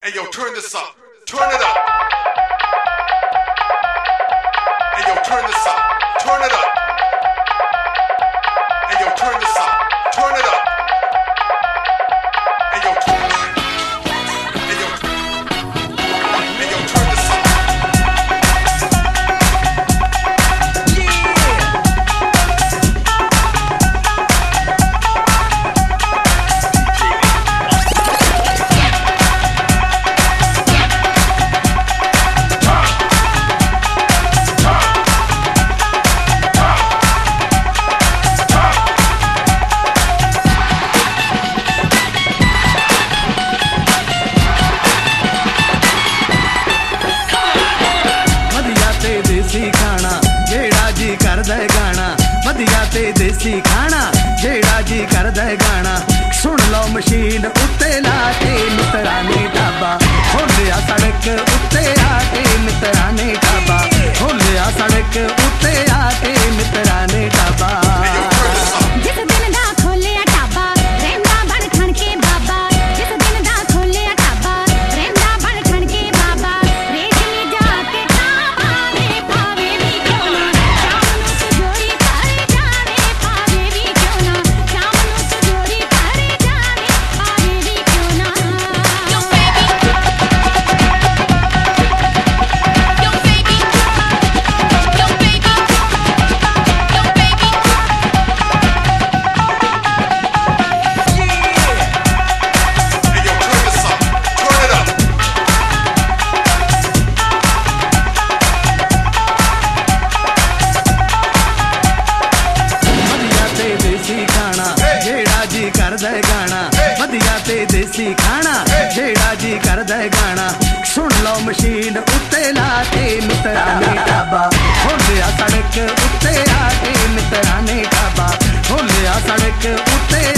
Hey yo, turn this up. Turn it up. Hey yo, turn this up. Turn it up. Hey yo, turn this up. Turn it up. Hey yo, turn this up. Hey yo, hey yo, turn this up. देसी खाना जेड़ा जी करदा है गाना वधिया ते देसी खाना जेड़ा जी करदा है गाना सुन लो मशीन उत्ते ला के मित्रा ने ढाबा खोलिया सड़क उत्ते आके मित्रा ने ढाबा खोलिया सड़क उत्ते आके मित्रा ने ढाबा जिस दिन दा खोलिया ढाबा रहंदा बन ठण के बाबा जिस दिन दा खोलिया ढाबा रहंदा बन ठण के बाबा रेजनी जाके खावे पावे भी क्यों ना शाम नू सुजोरी करे जावे पावे भी क्यों ना शाम नू सुजोरी करे जावे पावे भी क्यों ना yo baby yo baby yo baby yo baby Hey yo, turn this up. Turn it up. वधिया ते देसी खाना जेड़ा जी करदा है गाना वधिया ते देसी खाना जेड़ा जी करदा है गाना सुन लो मशीन उत्ते ला के मित्रा ने ढाबा खोलिया सड़क उत्ते आके मित्रा ने ढाबा खोलिया सड़क उत्ते